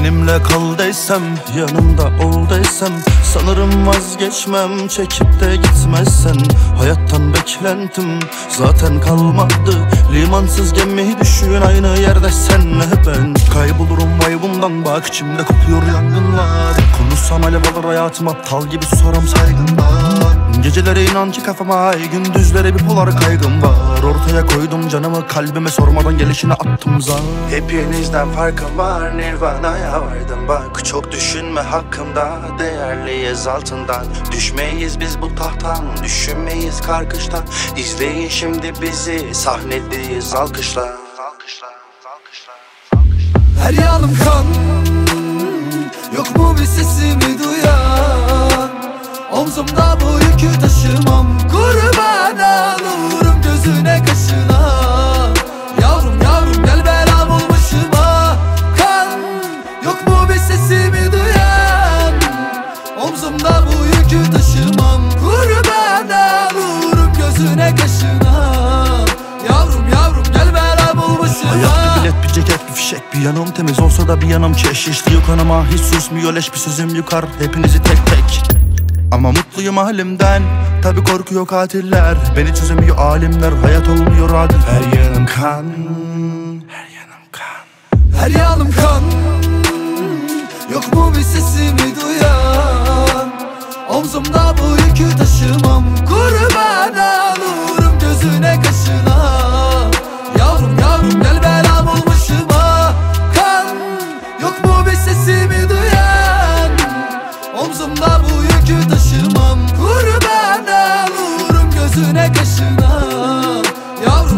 benimle kal desem, yanımda ol desem, sanırım vazgeçmem çekip de gitmezsen. Hayattan beklentim zaten kalmadı, limansız gemi düşün aynı yerde senle ben. Kaybolurum vibe'ımdan, bak içimde kopuyor yangınlar. Konuşsam alev alır hayatım, aptal gibi soram saygınlar. Gecelere inan ki kafama ay, gündüzlere bipolar kaygım var. Ortaya koydum canımı, kalbime sormadan gelişine attım zar. Hepinizden farkım var, Nirvana'ya vardım bak. Çok düşünme hakkımda, değerliyiz altından. Düşmeyiz biz bu tahttan, düşünmeyiz karkışta. İzleyin şimdi bizi, sahnedeyiz alkışla. Her yanım kan, yok mu bir sesimi duyan? Omzumda bu yükü taşımam, kurban olurum gözüne kaşına. Yavrum yavrum gel belam ol başıma. Kan, yok mu bir sesimi duyan? Omzumda bu yükü taşımam, kurban olurum gözüne kaşına. Yavrum yavrum gel belam ol başıma. Hayat bir bilet, bir ceket, bir fişek, bir yanım temiz olsa da bir yanım keş. İşliyor kanıma, hiç susmuyor leş, bir sözüm yukar hepinizi tek tek. Ama mutluyum halimden, tabi korkuyor katiller. Beni çözemiyor alimler, hayat olmuyor adil. Her yanım kan, her yanım kan. Her yanım kan, yok mu bir sesimi duyan? Omzumda bu yükü taşımam, kurban olurum gözüne kaşına. Yavrum yavrum gel belam ol başıma. Kan, yok mu bir sesimi duyan? Omzumda bu yükü taşımam, kurban olurum gözüne kaşına. Yavrum